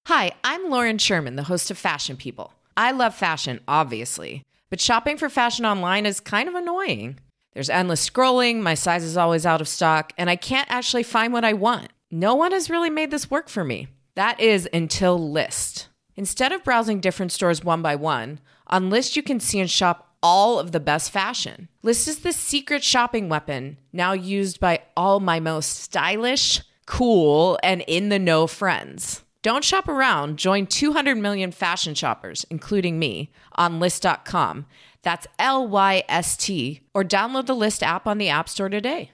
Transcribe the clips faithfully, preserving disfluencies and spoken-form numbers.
Hi, I'm Lauren Sherman, the host of Fashion People. I love fashion, obviously, but shopping for fashion online is kind of annoying. There's endless scrolling, my size is always out of stock, and I can't actually find what I want. No one has really made this work for me. That is until Lyst. Instead of browsing different stores one by one, on Lyst you can see and shop all of the best fashion. Lyst is the secret shopping weapon, now used by all my most stylish, cool, and in-the-know friends. Don't shop around. Join two hundred million fashion shoppers, including me, on Lyst dot com. That's L Y S T. Or download the Lyst app on the App Store today.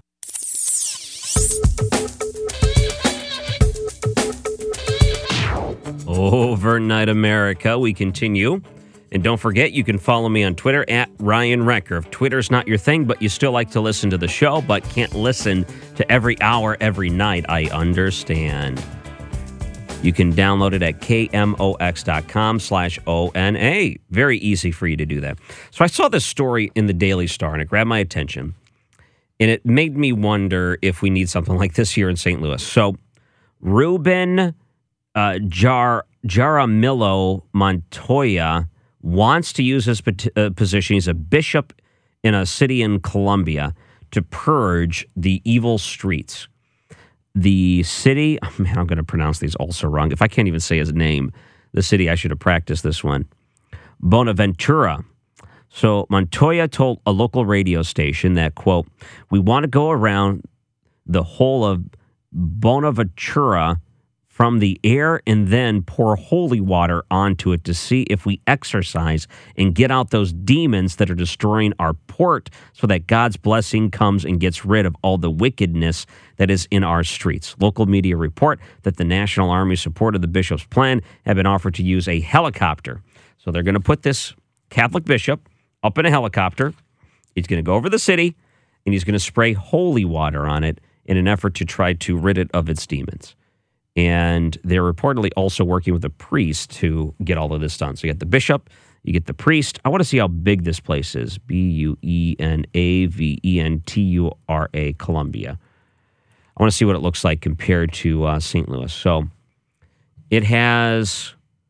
Overnight America, we continue. And don't forget, you can follow me on Twitter at Ryan Recker. If Twitter's not your thing, but you still like to listen to the show, but can't listen to every hour, every night, I understand. You can download it at kmox.com slash O-N-A. Very easy for you to do that. So I saw this story in the Daily Star, and it grabbed my attention. And it made me wonder if we need something like this here in Saint Louis. So Ruben uh, Jar Jaramillo Montoya wants to use his uh, position. He's a bishop in a city in Colombia to purge the evil streets. The city, oh man, I'm going to pronounce these also wrong. If I can't even say his name, the city, I should have practiced this one. Bonaventura. So Montoya told a local radio station that, quote, we want to go around the whole of Bonaventura from the air and then pour holy water onto it to see if we exorcise and get out those demons that are destroying our port so that God's blessing comes and gets rid of all the wickedness that is in our streets. Local media report that the National Army supported the bishop's plan, have been offered to use a helicopter. So they're going to put this Catholic bishop up in a helicopter. He's going to go over the city and he's going to spray holy water on it in an effort to try to rid it of its demons. And they're reportedly also working with a priest to get all of this done. So you get the bishop, you get the priest. I want to see how big this place is. B U E N A V E N T U R A, Columbia. I want to see what it looks like compared to uh, Saint Louis. So it has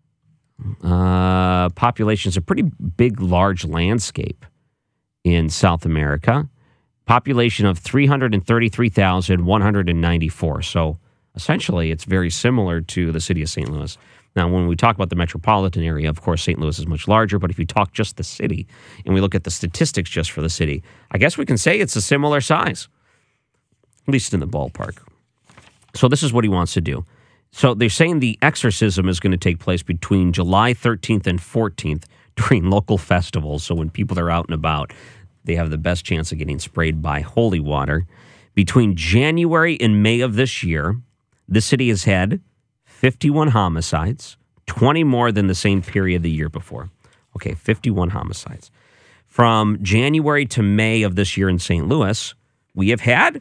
uh, populations, a pretty big, large landscape in South America. Population of three hundred thirty-three thousand one hundred ninety-four. So essentially, it's very similar to the city of Saint Louis. Now, when we talk about the metropolitan area, of course, Saint Louis is much larger. But if you talk just the city and we look at the statistics just for the city, I guess we can say it's a similar size, at least in the ballpark. So this is what he wants to do. So they're saying the exorcism is going to take place between July thirteenth and fourteenth during local festivals. So when people are out and about, they have the best chance of getting sprayed by holy water. Between January and May of this year, the city has had fifty-one homicides, twenty more than the same period the year before. Okay, fifty-one homicides. From January to May of this year in Saint Louis, we have had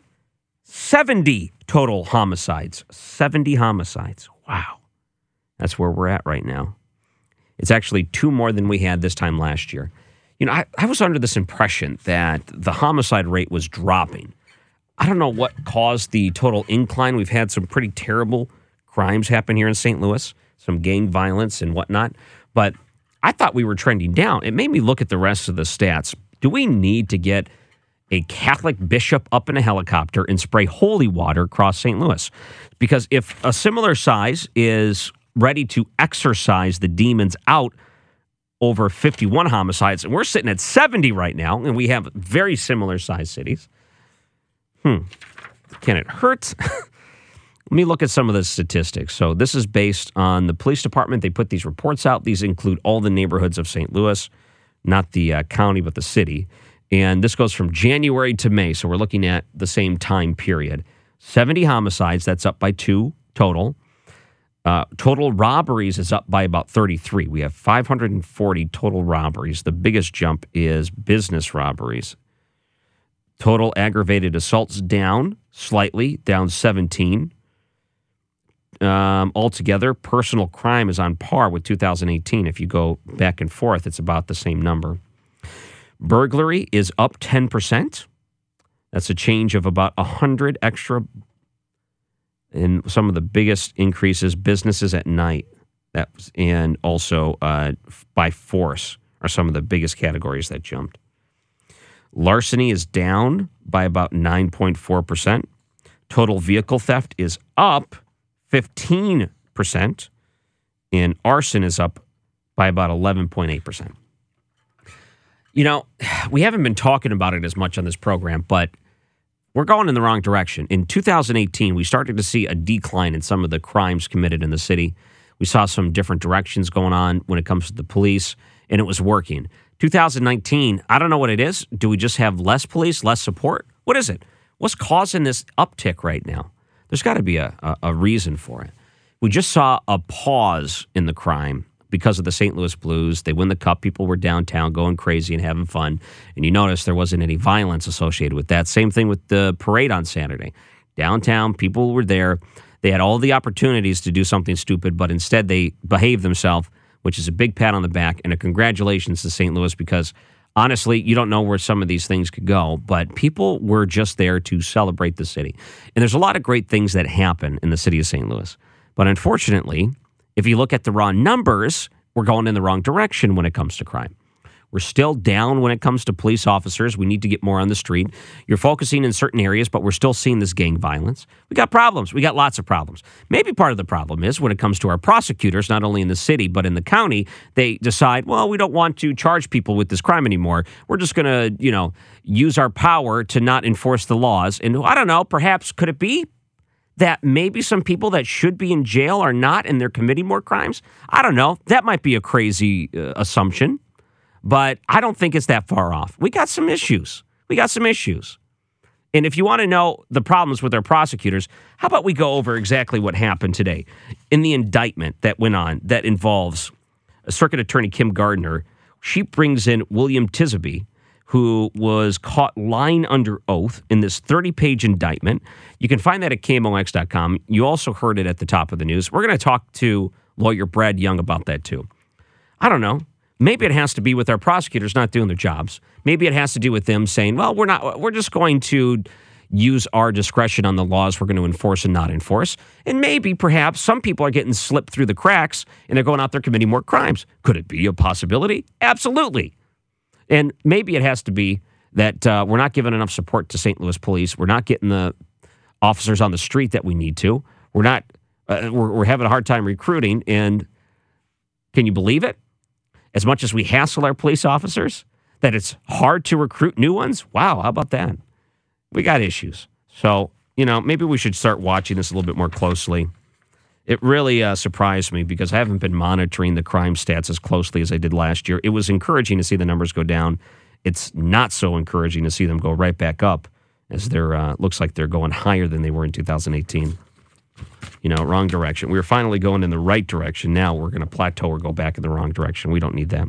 seventy total homicides. seventy homicides. Wow. That's where we're at right now. It's actually two more than we had this time last year. You know, I, I was under this impression that the homicide rate was dropping. I don't know what caused the total incline. We've had some pretty terrible crimes happen here in Saint Louis, some gang violence and whatnot. But I thought we were trending down. It made me look at the rest of the stats. Do we need to get a Catholic bishop up in a helicopter and spray holy water across Saint Louis? Because if a similar size is ready to exorcise the demons out over fifty-one homicides, and we're sitting at seventy right now, and we have very similar size cities, Hmm. Can it hurt? Let me look at some of the statistics. So this is based on the police department. They put these reports out. These include all the neighborhoods of Saint Louis, not the uh, county, but the city. And this goes from January to May. So we're looking at the same time period. seventy homicides. That's up by two total. Uh, total robberies is up by about thirty-three. We have five hundred forty total robberies. The biggest jump is business robberies. Total aggravated assaults down slightly, down seventeen. Um, altogether, personal crime is on par with two thousand eighteen. If you go back and forth, it's about the same number. Burglary is up ten percent. That's a change of about one hundred extra And some of the biggest increases, businesses at night, that was, and also uh, by force are some of the biggest categories that jumped. Larceny is down by about nine point four percent. Total vehicle theft is up fifteen percent. And arson is up by about eleven point eight percent. You know, we haven't been talking about it as much on this program, but we're going in the wrong direction. In two thousand eighteen, we started to see a decline in some of the crimes committed in the city. We saw some different directions going on when it comes to the police, and it was working. two thousand nineteen, I don't know what it is. Do we just have less police, less support? What is it? What's causing this uptick right now? There's got to be a, a, a reason for it. We just saw a pause in the crime because of the Saint Louis Blues. They win the cup. People were downtown going crazy and having fun. And you notice there wasn't any violence associated with that. Same thing with the parade on Saturday. Downtown, people were there. They had all the opportunities to do something stupid, but instead they behaved themselves, which is a big pat on the back and a congratulations to Saint Louis because, honestly, you don't know where some of these things could go, but people were just there to celebrate the city. And there's a lot of great things that happen in the city of Saint Louis. But unfortunately, if you look at the raw numbers, we're going in the wrong direction when it comes to crime. We're still down when it comes to police officers. We need to get more on the street. You're focusing in certain areas, but we're still seeing this gang violence. We got problems. We got lots of problems. Maybe part of the problem is when it comes to our prosecutors, not only in the city, but in the county, they decide, well, we don't want to charge people with this crime anymore. We're just going to, you know, use our power to not enforce the laws. And I don't know, perhaps could it be that maybe some people that should be in jail are not and they're committing more crimes? I don't know. That might be a crazy uh, assumption, but I don't think it's that far off. We got some issues. We got some issues. And if you want to know the problems with our prosecutors, how about we go over exactly what happened today in the indictment that went on that involves Circuit Attorney Kim Gardner. She brings in William Tisby, who was caught lying under oath in this thirty-page indictment. You can find that at K M O X dot com. You also heard it at the top of the news. We're going to talk to lawyer Brad Young about that, too. I don't know. Maybe it has to be with our prosecutors not doing their jobs. Maybe it has to do with them saying, well, we're not. We're just going to use our discretion on the laws we're going to enforce and not enforce. And maybe, perhaps, some people are getting slipped through the cracks and they're going out there committing more crimes. Could it be a possibility? Absolutely. And maybe it has to be that uh, we're not giving enough support to Saint Louis police. We're not getting the officers on the street that we need to. We're not. Uh, we're, we're having a hard time recruiting. And can you believe it? As much as we hassle our police officers, that it's hard to recruit new ones. Wow, how about that? We got issues. So, you know, maybe we should start watching this a little bit more closely. It really uh, surprised me because I haven't been monitoring the crime stats as closely as I did last year. It was encouraging to see the numbers go down. It's not so encouraging to see them go right back up as they're uh, looks like they're going higher than they were in two thousand eighteen. You know, wrong direction. We were finally going in the right direction. Now we're going to plateau or go back in the wrong direction. We don't need that.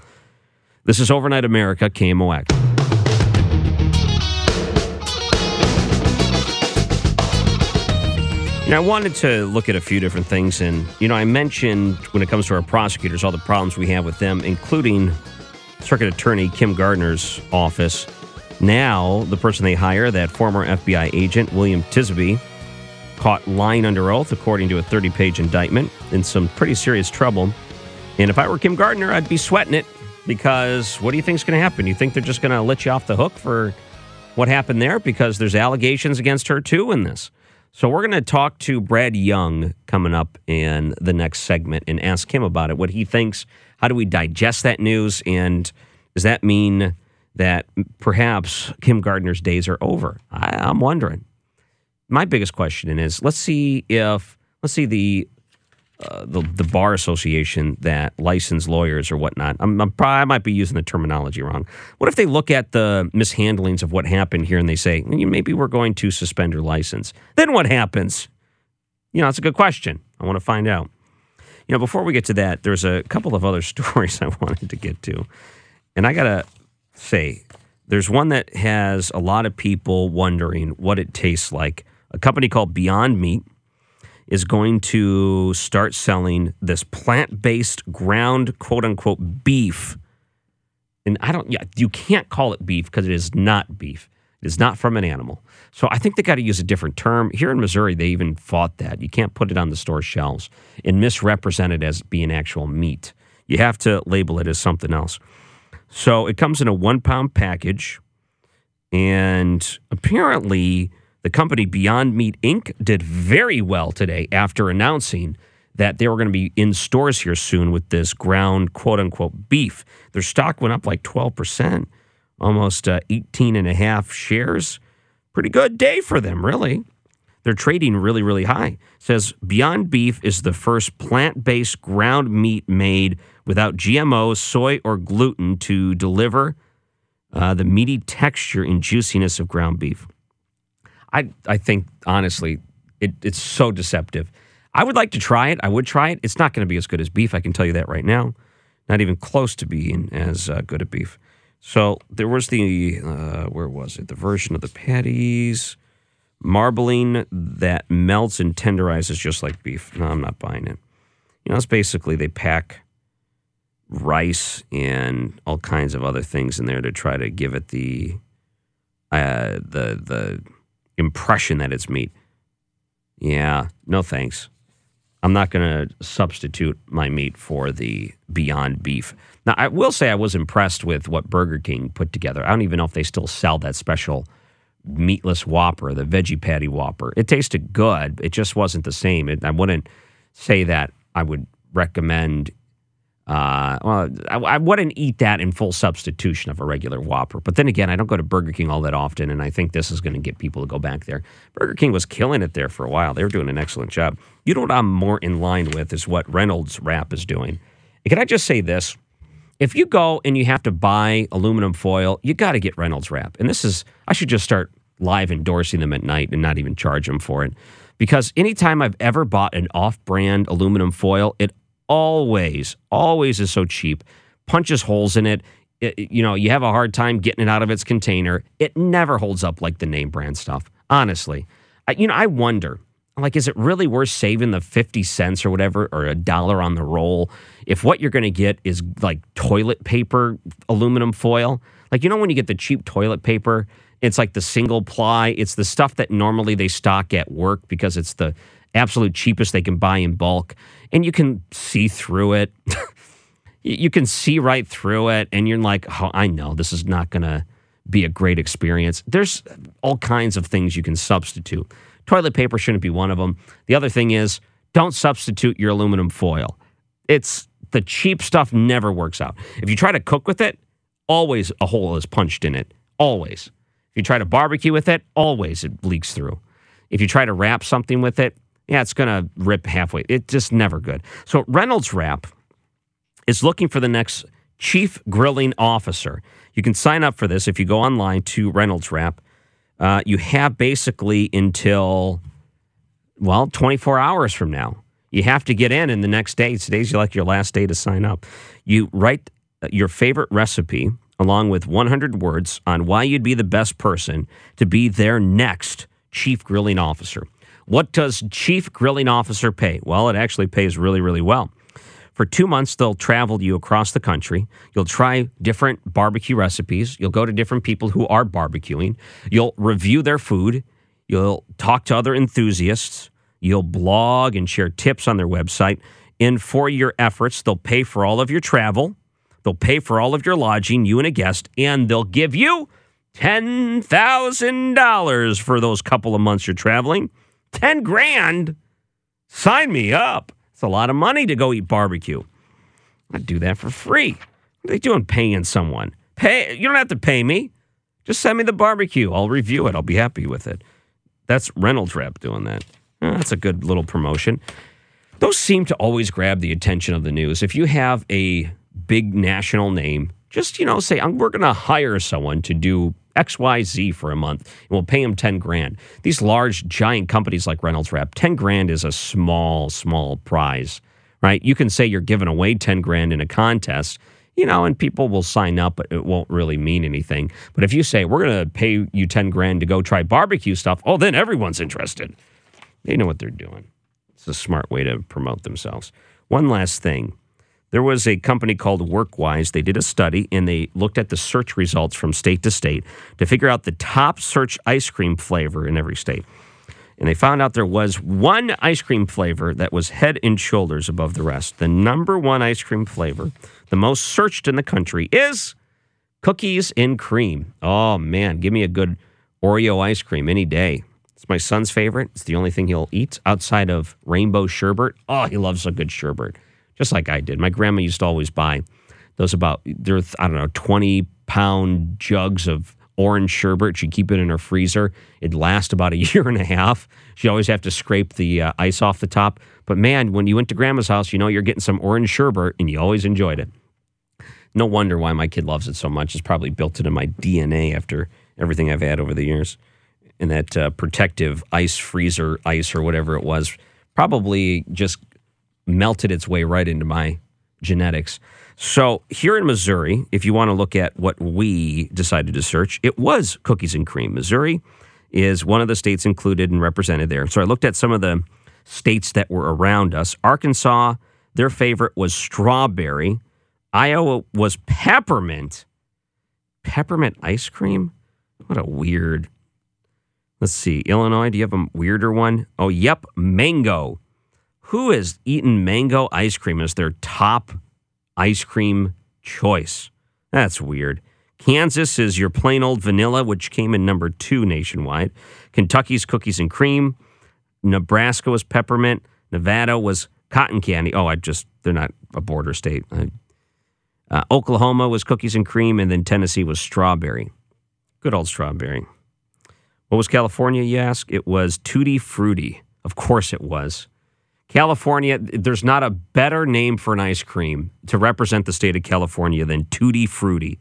This is Overnight America, K M O X. Now, I wanted to look at a few different things, and, you know, I mentioned when it comes to our prosecutors, all the problems we have with them, including Circuit Attorney Kim Gardner's office. Now, the person they hire, that former F B I agent, William Tisby, caught lying under oath, according to a thirty-page indictment, in some pretty serious trouble. And if I were Kim Gardner, I'd be sweating it, because what do you think's going to happen? You think they're just going to let you off the hook for what happened there? Because there's allegations against her, too, in this. So we're going to talk to Brad Young coming up in the next segment and ask him about it, what he thinks. How do we digest that news? And does that mean that perhaps Kim Gardner's days are over? I, I'm wondering. My biggest question is, let's see if, let's see the uh, the, the bar association that licensed lawyers or whatnot. I'm, I'm probably, I might be using the terminology wrong. What if they look at the mishandlings of what happened here and they say, maybe we're going to suspend your license? Then what happens? You know, it's a good question. I want to find out. You know, before we get to that, there's a couple of other stories I wanted to get to. And I got to say, there's one that has a lot of people wondering what it tastes like. A company called Beyond Meat is going to start selling this plant-based ground, quote-unquote, beef. And I don't, yeah, you can't call it beef because it is not beef. It is not from an animal. So I think they got to use a different term. Here in Missouri, they even fought that. You can't put it on the store shelves and misrepresent it as being actual meat. You have to label it as something else. So it comes in a one-pound package, and apparently the company Beyond Meat, Incorporated did very well today after announcing that they were going to be in stores here soon with this ground quote-unquote beef. Their stock went up like twelve percent. Almost uh, eighteen and a half shares. Pretty good day for them, really. They're trading really, really high. It says Beyond Beef is the first plant-based ground meat made without G M Os, soy, or gluten to deliver uh, the meaty texture and juiciness of ground beef. I I think, honestly, it, it's so deceptive. I would like to try it. I would try it. It's not going to be as good as beef. I can tell you that right now. Not even close to being as uh, good as beef. So there was the, uh, where was it? The version of the patties, marbling that melts and tenderizes just like beef. No, I'm not buying it. You know, it's basically they pack rice and all kinds of other things in there to try to give it the, uh, the, the impression that it's meat. Yeah, no thanks. I'm not going to substitute my meat for the Beyond Beef. Now, I will say I was impressed with what Burger King put together. I don't even know if they still sell that special meatless Whopper, the veggie patty Whopper. It tasted good. It just wasn't the same. It, I wouldn't say that I would recommend, uh, well, I, I wouldn't eat that in full substitution of a regular Whopper. But then again, I don't go to Burger King all that often, and I think this is going to get people to go back there. Burger King was killing it there for a while. They were doing an excellent job. You know what I'm more in line with is what Reynolds Wrap is doing. And can I just say this? If you go and you have to buy aluminum foil, you got to get Reynolds Wrap. And this is, I should just start live endorsing them at night and not even charge them for it. Because anytime I've ever bought an off-brand aluminum foil, it always, always is so cheap. Punches holes in it. It, you know, you have a hard time getting it out of its container. It never holds up like the name brand stuff. Honestly. I, you know, I wonder, like, is it really worth saving the fifty cents or whatever, or a dollar on the roll, if what you're going to get is like toilet paper aluminum foil? Like, you know, when you get the cheap toilet paper, it's like the single ply. It's the stuff that normally they stock at work because it's the absolute cheapest they can buy in bulk. And you can see through it. You can see right through it. And you're like, oh, I know this is not going to be a great experience. There's all kinds of things you can substitute. Toilet paper shouldn't be one of them. The other thing is, don't substitute your aluminum foil. It's the cheap stuff never works out. If you try to cook with it, always a hole is punched in it. Always. If you try to barbecue with it, always it leaks through. If you try to wrap something with it, yeah, it's going to rip halfway. It's just never good. So Reynolds Wrap is looking for the next chief grilling officer. You can sign up for this if you go online to Reynolds Wrap. Uh, you have basically until, well, twenty-four hours from now. You have to get in in the next day. Today's like your last day to sign up. You write your favorite recipe along with one hundred words on why you'd be the best person to be their next chief grilling officer. What does chief grilling officer pay? Well, it actually pays really, really well. For two months, they'll travel you across the country. You'll try different barbecue recipes. You'll go to different people who are barbecuing. You'll review their food. You'll talk to other enthusiasts. You'll blog and share tips on their website. And for your efforts, they'll pay for all of your travel. They'll pay for all of your lodging, you and a guest, and they'll give you ten thousand dollars for those couple of months you're traveling. ten grand? Sign me up. It's a lot of money to go eat barbecue. I'd do that for free. What are they doing paying someone? Pay. You don't have to pay me. Just send me the barbecue. I'll review it. I'll be happy with it. That's Reynolds Wrap doing that. Oh, that's a good little promotion. Those seem to always grab the attention of the news. If you have a big national name, just, you know, say, we're going to hire someone to do X Y Z for a month, and we'll pay them ten grand. These large, giant companies like Reynolds Wrap, ten grand is a small, small prize, right? You can say you're giving away ten grand in a contest, you know, and people will sign up, but it won't really mean anything. But if you say, we're going to pay you ten grand to go try barbecue stuff, oh, then everyone's interested. They know what they're doing. It's a smart way to promote themselves. One last thing. There was a company called WorkWise. They did a study, and they looked at the search results from state to state to figure out the top search ice cream flavor in every state. And they found out there was one ice cream flavor that was head and shoulders above the rest. The number one ice cream flavor, the most searched in the country, is cookies and cream. Oh, man, give me a good Oreo ice cream any day. It's my son's favorite. It's the only thing he'll eat outside of rainbow sherbet. Oh, he loves a good sherbet, just like I did. My grandma used to always buy those about, they're, I don't know, twenty-pound jugs of orange sherbet. She'd keep it in her freezer. It'd last about a year and a half. She'd always have to scrape the uh, ice off the top. But man, when you went to Grandma's house, you know you're getting some orange sherbet, and you always enjoyed it. No wonder why my kid loves it so much. It's probably built into my D N A after everything I've had over the years. And that uh, protective ice freezer ice or whatever it was probably just melted its way right into my genetics. So here in Missouri, if you want to look at what we decided to search, it was cookies and cream. Missouri is one of the states included and represented there. So I looked at some of the states that were around us. Arkansas, their favorite was strawberry. Iowa was peppermint. Peppermint ice cream? What a weird... Let's see. Illinois, do you have a weirder one? Oh, yep, mango. Who has eaten mango ice cream as their top ice cream choice? That's weird. Kansas is your plain old vanilla, which came in number two nationwide. Kentucky's cookies and cream. Nebraska was peppermint. Nevada was cotton candy. Oh, I just, they're not a border state. I, uh, Oklahoma was cookies and cream, and then Tennessee was strawberry. Good old strawberry. What was California, you ask? It was Tutti Frutti. Of course it was. California, there's not a better name for an ice cream to represent the state of California than Tutti Frutti.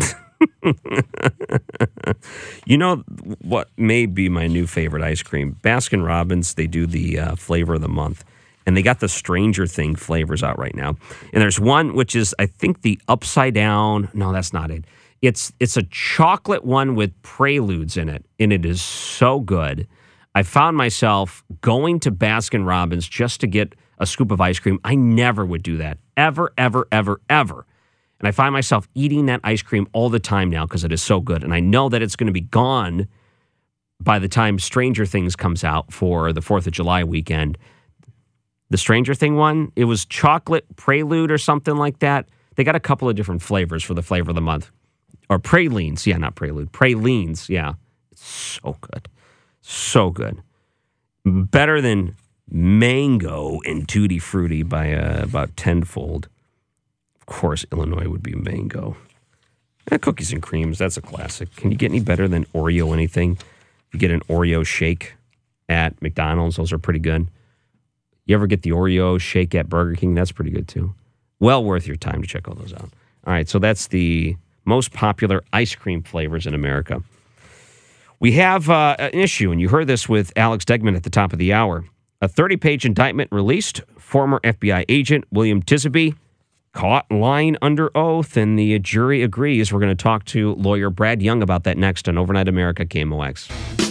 You know what may be my new favorite ice cream? Baskin Robbins, they do the uh, flavor of the month. And they got the Stranger Thing flavors out right now. And there's one which is, I think, the upside down. No, that's not it. It's it's a chocolate one with Preludes in it, and it is so good. I found myself going to Baskin Robbins just to get a scoop of ice cream. I never would do that, ever, ever, ever, ever. And I find myself eating that ice cream all the time now because it is so good. And I know that it's going to be gone by the time Stranger Things comes out for the fourth of July weekend. The Stranger Thing one, it was chocolate Prelude or something like that. They got a couple of different flavors for the flavor of the month. Or pralines. Yeah, not prelude. Pralines. Yeah. It's so good. So good. Better than mango and Tutti Frutti by uh, about tenfold. Of course, Illinois would be mango. Eh, cookies and creams. That's a classic. Can you get any better than Oreo anything? You get an Oreo shake at McDonald's. Those are pretty good. You ever get the Oreo shake at Burger King? That's pretty good, too. Well worth your time to check all those out. All right, so that's the most popular ice cream flavors in America. We have uh, an issue, and you heard this with Alex Degman at the top of the hour. A thirty-page indictment released. Former F B I agent William Tisby caught lying under oath, and the jury agrees. We're going to talk to lawyer Brad Young about that next on Overnight America K M O X.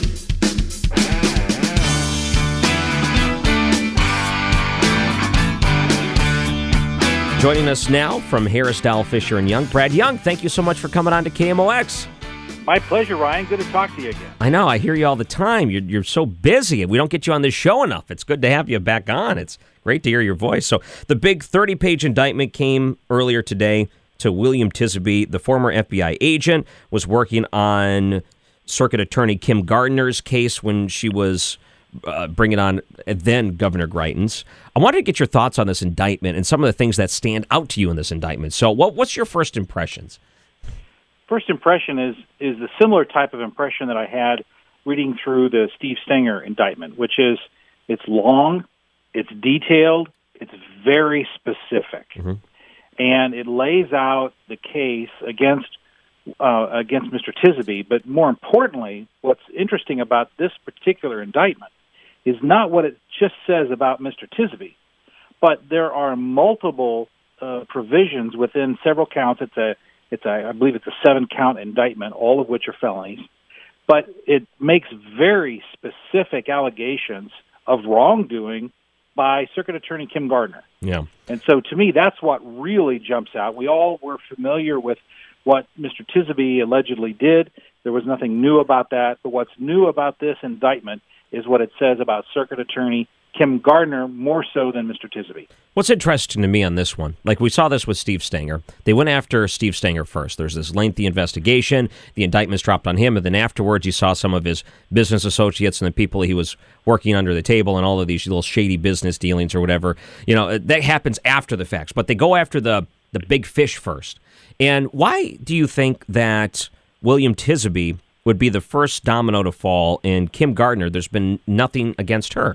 Joining us now from Harris Dowell Fisher and Young, Brad Young. Thank you so much for coming on to K M O X. My pleasure, Ryan. Good to talk to you again. I know. I hear you all the time. You're, you're so busy. We don't get you on this show enough. It's good to have you back on. It's great to hear your voice. So the big thirty-page indictment came earlier today to William Tisby. The former F B I agent was working on Circuit Attorney Kim Gardner's case when she was uh, bringing on then Governor Greitens. I wanted to get your thoughts on this indictment and some of the things that stand out to you in this indictment. So what, what's your first impressions? First impression is is the similar type of impression that I had reading through the Steve Stenger indictment, which is it's long, it's detailed, it's very specific, mm-hmm. and it lays out the case against uh, against Mister Tisby. But more importantly, what's interesting about this particular indictment is not what it just says about Mister Tisby, but there are multiple uh, provisions within several counts. It's a It's a, I believe it's a seven-count indictment, all of which are felonies. But it makes very specific allegations of wrongdoing by Circuit Attorney Kim Gardner. Yeah. And so to me, that's what really jumps out. We all were familiar with what Mister Tisby allegedly did. There was nothing new about that. But what's new about this indictment is what it says about Circuit Attorney Kim Gardner, more so than Mister Tisby. What's interesting to me on this one, like we saw this with Steve Stenger. They went after Steve Stenger first. There's this lengthy investigation. The indictment's dropped on him, and then afterwards you saw some of his business associates and the people he was working under the table and all of these little shady business dealings or whatever. You know, that happens after the facts, but they go after the, the big fish first. And why do you think that William Tisby would be the first domino to fall, and Kim Gardner, there's been nothing against her?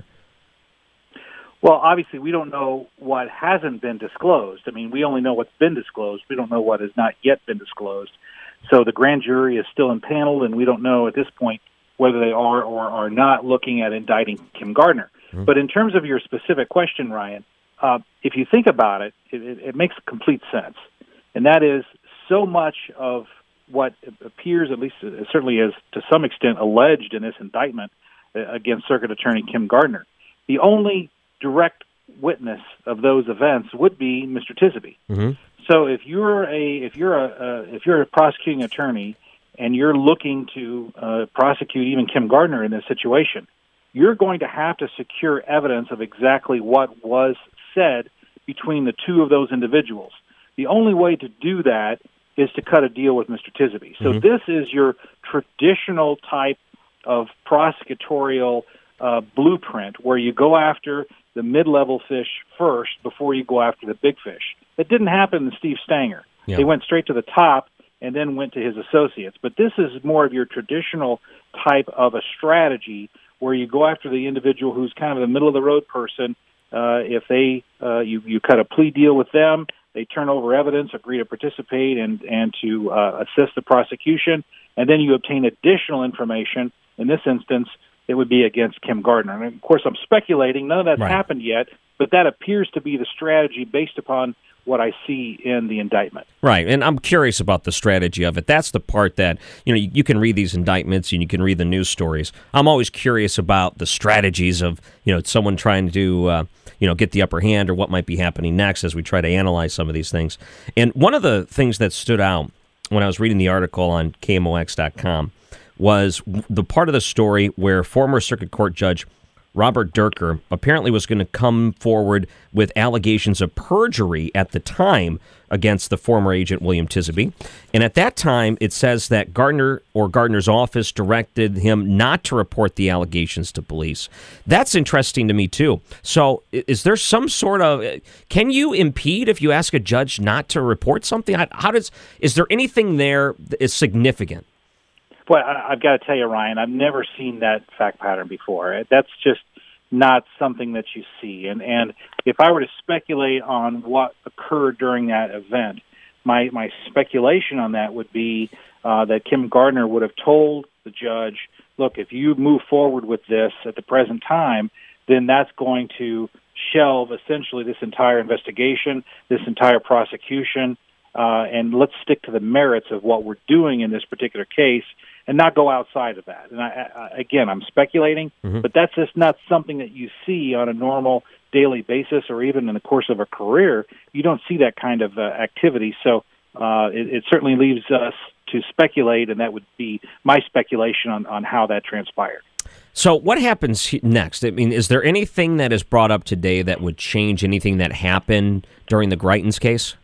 Well, obviously, we don't know what hasn't been disclosed. I mean, we only know what's been disclosed. We don't know what has not yet been disclosed. So the grand jury is still impaneled, and we don't know at this point whether they are or are not looking at indicting Kim Gardner. Mm-hmm. But in terms of your specific question, Ryan, uh, if you think about it, it, it, it makes complete sense. And that is so much of what appears, at least uh, certainly as to some extent, alleged in this indictment uh, against Circuit Attorney Kim Gardner. The only direct witness of those events would be Mister Tisby. Mm-hmm. So if you're a if you're a uh, if you're a prosecuting attorney and you're looking to uh, prosecute even Kim Gardner in this situation, you're going to have to secure evidence of exactly what was said between the two of those individuals. The only way to do that is to cut a deal with Mister Tisby. So mm-hmm. this is your traditional type of prosecutorial uh, blueprint where you go after the mid-level fish first before you go after the big fish. It didn't happen to Steve Stenger. Yeah. They went straight to the top and then went to his associates. But this is more of your traditional type of a strategy where you go after the individual who's kind of the middle-of-the-road person. Uh, if they uh, you, you cut a plea deal with them, they turn over evidence, agree to participate and, and to uh, assist the prosecution, and then you obtain additional information. In this instance, it would be against Kim Gardner. And, of course, I'm speculating. None of that's right. happened yet, but that appears to be the strategy based upon what I see in the indictment. Right, and I'm curious about the strategy of it. That's the part that, you know, you, you can read these indictments and you can read the news stories. I'm always curious about the strategies of, you know, someone trying to, uh, you know, get the upper hand or what might be happening next as we try to analyze some of these things. And one of the things that stood out when I was reading the article on K M O X dot com was the part of the story where former Circuit Court Judge Robert Durker apparently was going to come forward with allegations of perjury at the time against the former agent William Tisby. And at that time, it says that Gardner or Gardner's office directed him not to report the allegations to police. That's interesting to me, too. So is there some sort of, can you impede if you ask a judge not to report something? How does, is there anything there that is significant? Boy, I, I've got to tell you, Ryan, I've never seen that fact pattern before. That's just not something that you see. And and if I were to speculate on what occurred during that event, my, my speculation on that would be uh, that Kim Gardner would have told the judge, look, if you move forward with this at the present time, then that's going to shelve essentially this entire investigation, this entire prosecution, uh, and let's stick to the merits of what we're doing in this particular case and not go outside of that. And I, I, again, I'm speculating, mm-hmm. but that's just not something that you see on a normal daily basis or even in the course of a career. You don't see that kind of uh, activity. So uh, it, it certainly leaves us to speculate, and that would be my speculation on, on how that transpired. So what happens next? I mean, is there anything that is brought up today that would change anything that happened during the Greitens case?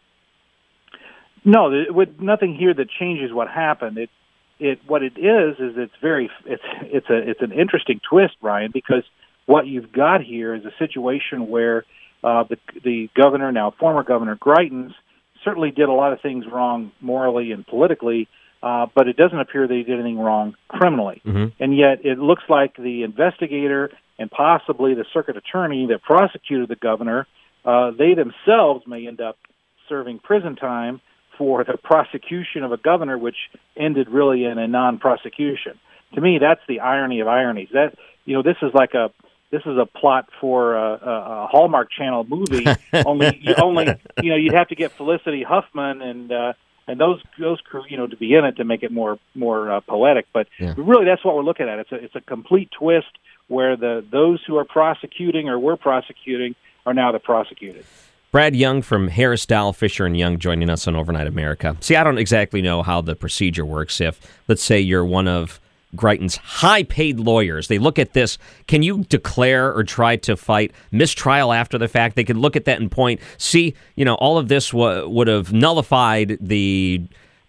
No, there would nothing here that changes what happened. It It what it is is it's very it's it's a it's an interesting twist, Brian, because what you've got here is a situation where uh, the the governor, now former Governor Greitens, certainly did a lot of things wrong morally and politically, uh, but it doesn't appear that he did anything wrong criminally. Mm-hmm. And yet it looks like the investigator and possibly the circuit attorney that prosecuted the governor, uh, they themselves may end up serving prison time for the prosecution of a governor, which ended really in a non-prosecution. To me, that's the irony of ironies. That you know, this is like a this is a plot for a, a, a Hallmark Channel movie. only, you, only you know, you'd have to get Felicity Huffman and uh, and those those you know to be in it to make it more more uh, poetic. But yeah. really, that's what we're looking at. It's a it's a complete twist where the those who are prosecuting or were prosecuting are now the prosecuted. Brad Young from Harris Dowell Fisher and Young joining us on Overnight America. See, I don't exactly know how the procedure works. If, let's say, you're one of Greitens' high-paid lawyers, they look at this. Can you declare or try to fight mistrial after the fact? They could look at that and point, see, you know, all of this w- would have nullified the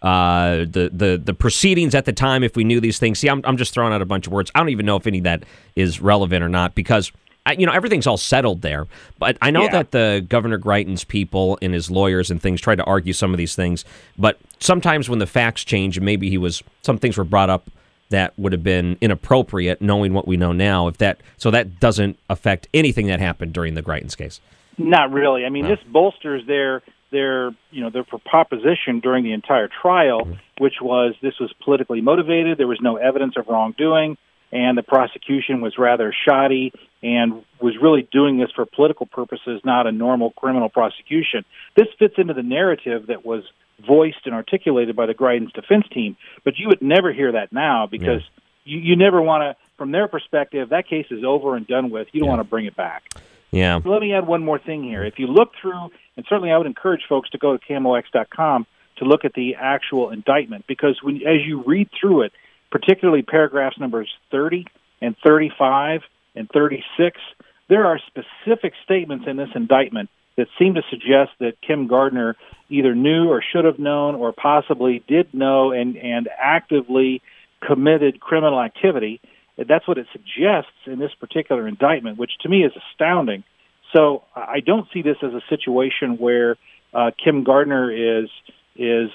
uh, the the the proceedings at the time if we knew these things. See, I'm I'm just throwing out a bunch of words. I don't even know if any of that is relevant or not because. You know, everything's all settled there. But I know yeah. that the Governor Greitens people and his lawyers and things tried to argue some of these things. But sometimes when the facts change and maybe he was, some things were brought up that would have been inappropriate knowing what we know now. If that, so that doesn't affect anything that happened during the Greitens case. Not really. I mean, no. This bolsters their, their, you know, their proposition during the entire trial, mm-hmm. which was this was politically motivated. There was no evidence of wrongdoing. And the prosecution was rather shoddy and was really doing this for political purposes, not a normal criminal prosecution. This fits into the narrative that was voiced and articulated by the Greitens defense team, but you would never hear that now because yeah. you, you never want to, from their perspective, that case is over and done with. You don't yeah. want to bring it back. Yeah. So let me add one more thing here. If you look through, and certainly I would encourage folks to go to K M O X dot com to look at the actual indictment, because when as you read through it, particularly paragraphs numbers thirty and thirty-five and thirty-six, there are specific statements in this indictment that seem to suggest that Kim Gardner either knew or should have known or possibly did know and, and actively committed criminal activity. That's what it suggests in this particular indictment, which to me is astounding. So I don't see this as a situation where uh, Kim Gardner is is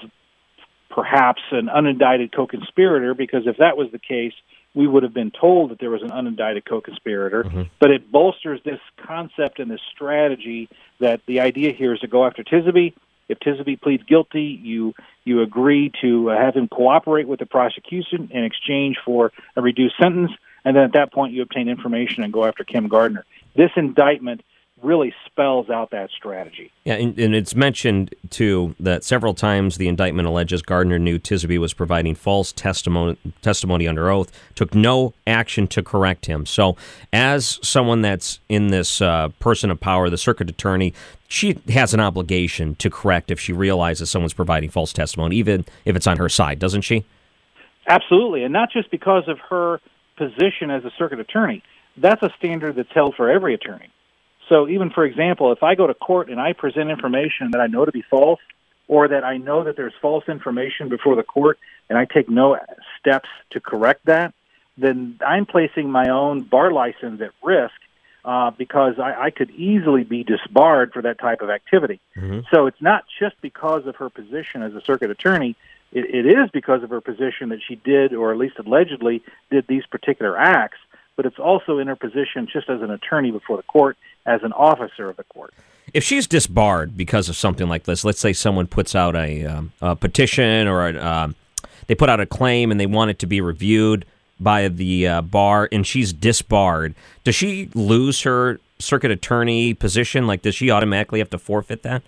perhaps an unindicted co-conspirator, because if that was the case, we would have been told that there was an unindicted co-conspirator. Mm-hmm. But it bolsters this concept and this strategy that the idea here is to go after Tisaby. If Tisaby pleads guilty, you you agree to have him cooperate with the prosecution in exchange for a reduced sentence, and then at that point you obtain information and go after Kim Gardner. This indictment really spells out that strategy. Yeah, and, and it's mentioned, too, that several times the indictment alleges Gardner knew Tisaby was providing false testimony, testimony under oath, took no action to correct him. So as someone that's in this uh, person of power, the circuit attorney, she has an obligation to correct if she realizes someone's providing false testimony, even if it's on her side, doesn't she? Absolutely, and not just because of her position as a circuit attorney. That's a standard that's held for every attorney. So even, for example, if I go to court and I present information that I know to be false, or that I know that there's false information before the court and I take no steps to correct that, then I'm placing my own bar license at risk uh, because I, I could easily be disbarred for that type of activity. Mm-hmm. So it's not just because of her position as a circuit attorney. It, it is because of her position that she did, or at least allegedly did, these particular acts, but it's also in her position just as an attorney before the court, as an officer of the court. If she's disbarred because of something like this, let's say someone puts out a, um, a petition or a, um, they put out a claim and they want it to be reviewed by the uh, bar, and she's disbarred, does she lose her circuit attorney position? Like, does she automatically have to forfeit that?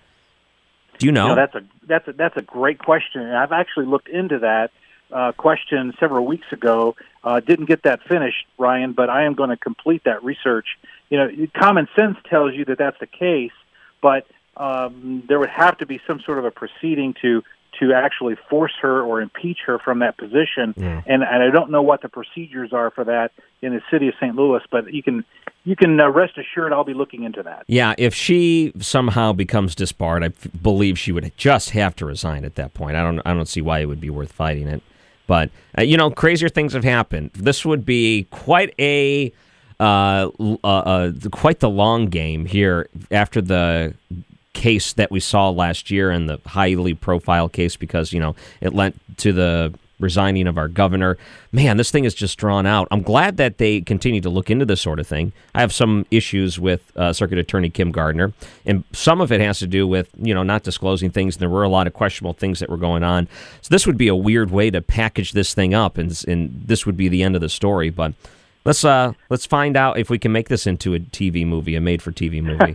Do you know? You know that's a that's a, that's a great question, and I've actually looked into that uh, question several weeks ago. Uh, didn't get that finished, Ryan, but I am going to complete that research. You know, common sense tells you that that's the case, but um, there would have to be some sort of a proceeding to to actually force her or impeach her from that position, yeah. and, and I don't know what the procedures are for that in the city of Saint Louis, but you can you can uh, rest assured I'll be looking into that. Yeah, if she somehow becomes disbarred, I f- believe she would just have to resign at that point. I don't I don't see why it would be worth fighting it. But, uh, you know, crazier things have happened. This would be quite a... Uh, uh, uh, quite the long game here after the case that we saw last year and the highly profile case because, you know, it led to the resigning of our governor. Man, this thing is just drawn out. I'm glad that they continue to look into this sort of thing. I have some issues with uh, Circuit Attorney Kim Gardner, and some of it has to do with, you know, not disclosing things, and there were a lot of questionable things that were going on. So this would be a weird way to package this thing up, and, and this would be the end of the story, but... Let's uh let's find out if we can make this into a T V movie, a made-for-T V movie.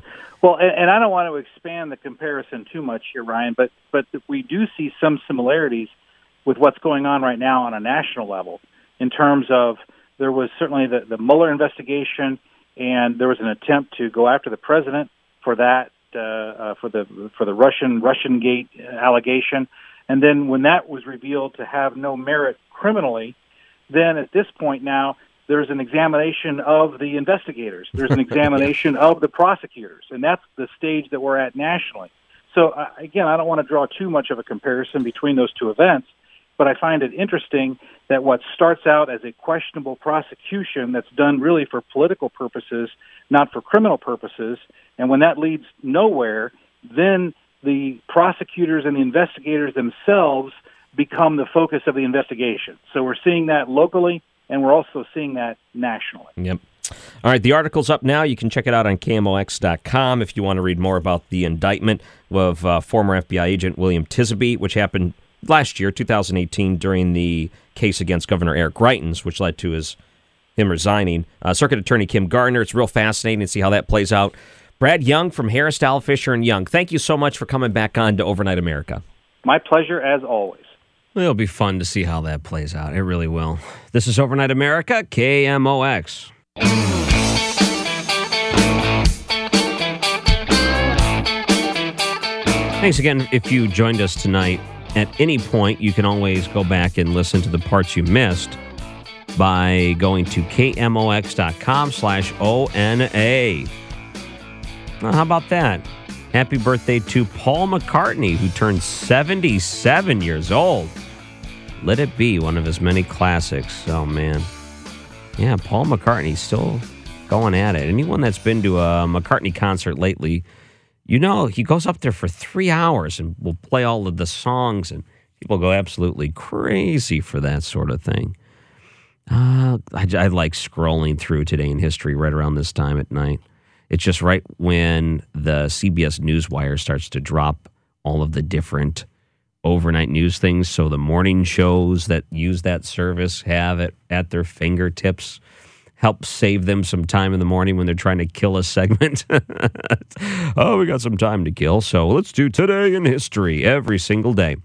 Well, and, and I don't want to expand the comparison too much here, Ryan, but but we do see some similarities with what's going on right now on a national level in terms of there was certainly the, the Mueller investigation, and there was an attempt to go after the president for that, uh, uh, for the for the Russian Russian Gate allegation. And then when that was revealed to have no merit criminally, then at this point now, there's an examination of the investigators. There's an examination of the prosecutors, and that's the stage that we're at nationally. So, uh, again, I don't want to draw too much of a comparison between those two events, but I find it interesting that what starts out as a questionable prosecution that's done really for political purposes, not for criminal purposes, and when that leads nowhere, then the prosecutors and the investigators themselves become the focus of the investigation. So we're seeing that locally, and we're also seeing that nationally. Yep. All right, the article's up now. You can check it out on K M O X dot com if you want to read more about the indictment of uh, former F B I agent William Tisby, which happened last year, two thousand eighteen, during the case against Governor Eric Greitens, which led to his him resigning. Uh, Circuit Attorney Kim Gardner, it's real fascinating to see how that plays out. Brad Young from Harris, Dowell, Fisher and Young, thank you so much for coming back on to Overnight America. My pleasure, as always. It'll be fun to see how that plays out. It really will. This is Overnight America, K M O X. Thanks again if you joined us tonight. At any point, you can always go back and listen to the parts you missed by going to K M O X dot com slash O N A. Well, how about that? Happy birthday to Paul McCartney, who turned seventy-seven years old. Let It Be, one of his many classics. Oh, man. Yeah, Paul McCartney still going at it. Anyone that's been to a McCartney concert lately, you know he goes up there for three hours and will play all of the songs, and people go absolutely crazy for that sort of thing. Uh, I, I like scrolling through Today in History right around this time at night. It's just right when the C B S Newswire starts to drop all of the different overnight news things. So the morning shows that use that service have it at their fingertips, help save them some time in the morning when they're trying to kill a segment. Oh, we got some time to kill, so let's do Today in History every single day.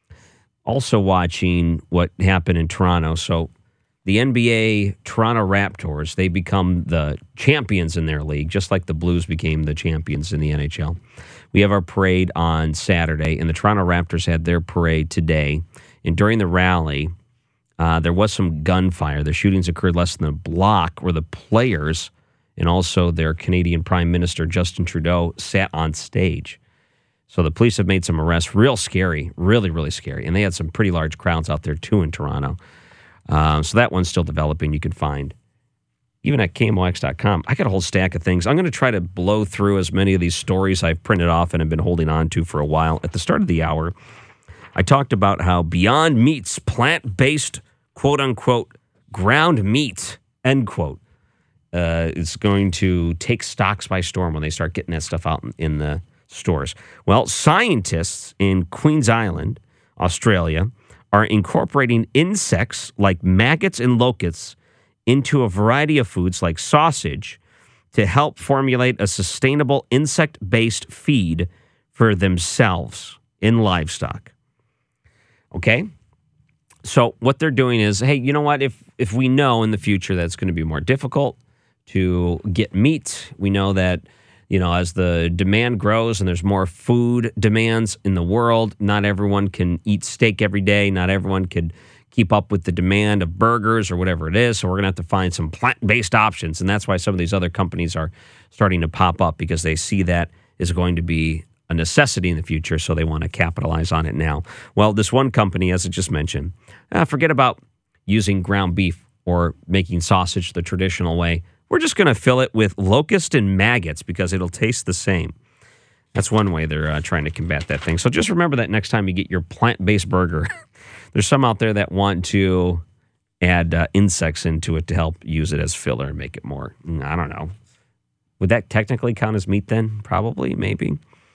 Also watching what happened in Toronto. So the N B A Toronto Raptors, they become the champions in their league, just like the Blues became the champions in the N H L. We have our parade on Saturday, and the Toronto Raptors had their parade today. And during the rally, uh, there was some gunfire. The shootings occurred less than a block where the players and also their Canadian Prime Minister, Justin Trudeau, sat on stage. So the police have made some arrests. Real scary, really, really scary. And they had some pretty large crowds out there, too, in Toronto. Um, so that one's still developing. You can find even at K M O X dot com. I got a whole stack of things. I'm going to try to blow through as many of these stories I've printed off and have been holding on to for a while. At the start of the hour, I talked about how Beyond Meat's plant-based, quote-unquote, ground meat, end quote, uh, is going to take stocks by storm when they start getting that stuff out in, in the stores. Well, scientists in Queen's Island, Australia, are incorporating insects like maggots and locusts into a variety of foods like sausage to help formulate a sustainable insect-based feed for themselves in livestock. Okay? So what they're doing is, hey, you know what? If if we know in the future that it's going to be more difficult to get meat, we know that, you know, as the demand grows and there's more food demands in the world, not everyone can eat steak every day. Not everyone could keep up with the demand of burgers or whatever it is. So we're going to have to find some plant-based options. And that's why some of these other companies are starting to pop up, because they see that is going to be a necessity in the future. So they want to capitalize on it now. Well, this one company, as I just mentioned, uh, forget about using ground beef or making sausage the traditional way. We're just going to fill it with locust and maggots because it'll taste the same. That's one way they're uh, trying to combat that thing. So just remember that next time you get your plant-based burger. There's some out there that want to add uh, insects into it to help use it as filler and make it more, I don't know. Would that technically count as meat then? Probably, maybe.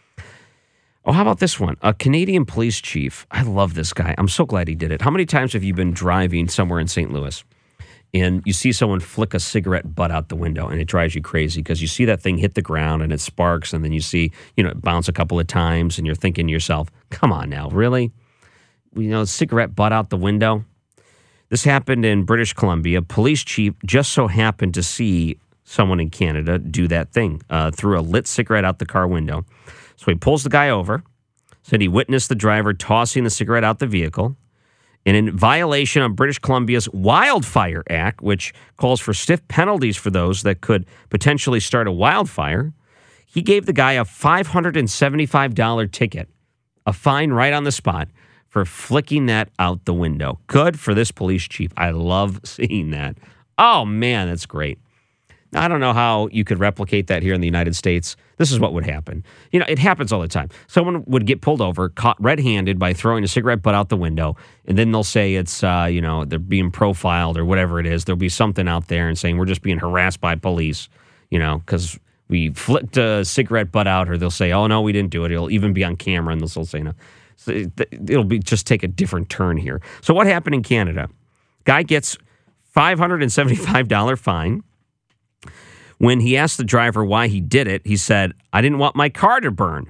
Oh, how about this one? A Canadian police chief. I love this guy. I'm so glad he did it. How many times have you been driving somewhere in Saint Louis and you see someone flick a cigarette butt out the window, and it drives you crazy because you see that thing hit the ground and it sparks, and then you see, you know, it bounce a couple of times, and you're thinking to yourself, come on now, really? You know, cigarette butt out the window? This happened in British Columbia. Police chief just so happened to see someone in Canada do that thing, uh, threw a lit cigarette out the car window. So he pulls the guy over, said he witnessed the driver tossing the cigarette out the vehicle. And in violation of British Columbia's Wildfire Act, which calls for stiff penalties for those that could potentially start a wildfire, he gave the guy a five hundred seventy-five dollars ticket, a fine right on the spot for flicking that out the window. Good for this police chief. I love seeing that. Oh, man, that's great. I don't know how you could replicate that here in the United States. This is what would happen. You know, it happens all the time. Someone would get pulled over, caught red-handed by throwing a cigarette butt out the window, and then they'll say it's, uh, you know, they're being profiled or whatever it is. There'll be something out there and saying we're just being harassed by police, you know, because we flicked a cigarette butt out, or they'll say, oh, no, we didn't do it. It'll even be on camera, and they'll still say no. So it'll be just take a different turn here. So what happened in Canada? Guy gets five hundred seventy-five dollars fine. When he asked the driver why he did it, he said, I didn't want my car to burn.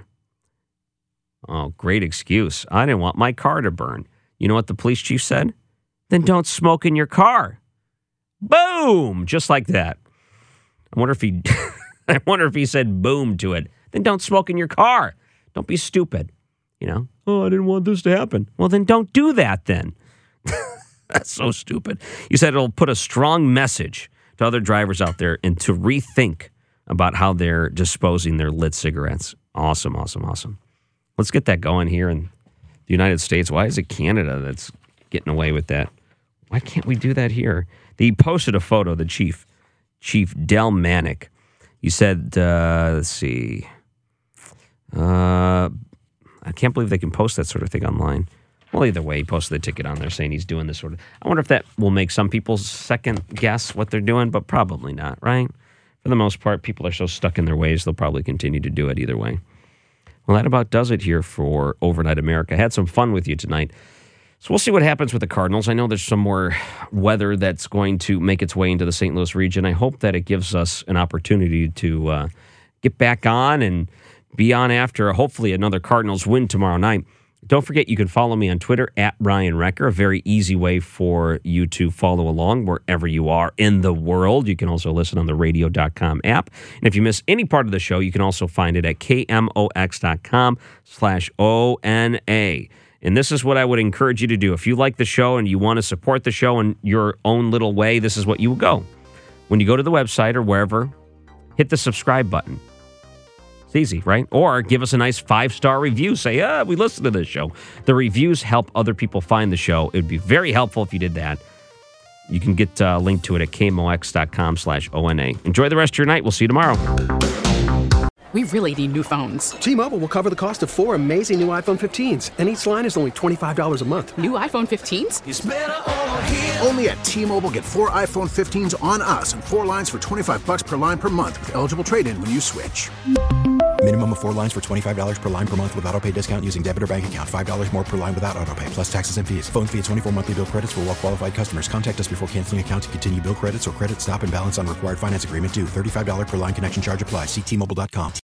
Oh, great excuse. I didn't want my car to burn. You know what the police chief said? Then don't smoke in your car. Boom! Just like that. I wonder if he I wonder if he said boom to it. Then don't smoke in your car. Don't be stupid. You know? Oh, I didn't want this to happen. Well, then don't do that then. That's so stupid. He said it'll put a strong message to other drivers out there and to rethink about how they're disposing their lit cigarettes. Awesome, awesome, awesome. Let's get that going here in the United States. Why is it Canada that's getting away with that? Why can't we do that here? He posted a photo, the chief, Chief Del Manick. He said, uh, let's see, uh, I can't believe they can post that sort of thing online. Well, either way, he posted the ticket on there saying he's doing this sort of... I wonder if that will make some people second guess what they're doing, but probably not, right? For the most part, people are so stuck in their ways, they'll probably continue to do it either way. Well, that about does it here for Overnight America. I had some fun with you tonight. So we'll see what happens with the Cardinals. I know there's some more weather that's going to make its way into the Saint Louis region. I hope that it gives us an opportunity to uh, get back on and be on after, hopefully, another Cardinals win tomorrow night. Don't forget, you can follow me on Twitter, at Brian Recker, a very easy way for you to follow along wherever you are in the world. You can also listen on the radio dot com app. And if you miss any part of the show, you can also find it at K M O X dot com slash O N A. And this is what I would encourage you to do. If you like the show and you want to support the show in your own little way, this is what you will go. When you go to the website or wherever, hit the subscribe button. Easy, right? Or give us a nice five-star review. Say, ah, we listened to this show. The reviews help other people find the show. It would be very helpful if you did that. You can get a link to it at K M O X dot com slash O N A. Enjoy the rest of your night. We'll see you tomorrow. We really need new phones. T-Mobile will cover the cost of four amazing new iPhone fifteens, and each line is only twenty-five dollars a month. New iPhone fifteens? It's better over here. Only at T-Mobile, get four iPhone fifteens on us and four lines for twenty-five dollars per line per month with eligible trade-in when you switch. Minimum of four lines for twenty-five dollars per line per month with autopay discount using debit or bank account. five dollars more per line without autopay, plus taxes and fees. Phone fee at twenty-four monthly bill credits for well-qualified customers. Contact us before canceling account to continue bill credits or credit stop and balance on required finance agreement due. thirty-five dollars per line connection charge applies. See T Mobile dot com.